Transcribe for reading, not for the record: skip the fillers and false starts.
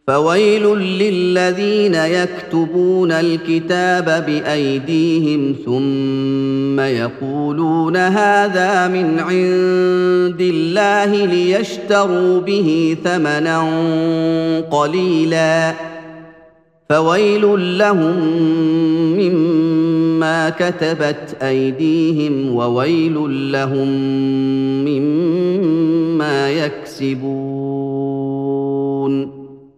فويل للذين يكتبون الكتاب بأيديهم ثم يقولون هذا من عند الله ليشتروا به ثمنا قليلا فويل لهم مما كتبت أيديهم وويل لهم مما يكسبون